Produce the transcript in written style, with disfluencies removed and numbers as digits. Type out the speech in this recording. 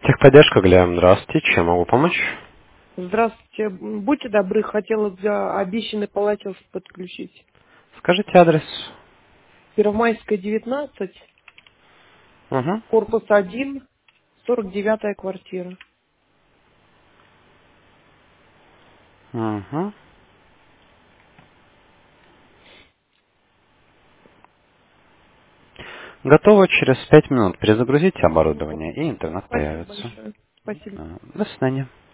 Техподдержка, Глеб, здравствуйте. Чем могу помочь? Здравствуйте. Будьте добры, хотела для обещанный полотенец подключить. Скажите адрес. Первомайская, 19, Угу. корпус 1, 49-я квартира. Угу. Готово через 5 минут. Перезагрузите оборудование, и интернет Спасибо появится. большое. Спасибо. До свидания.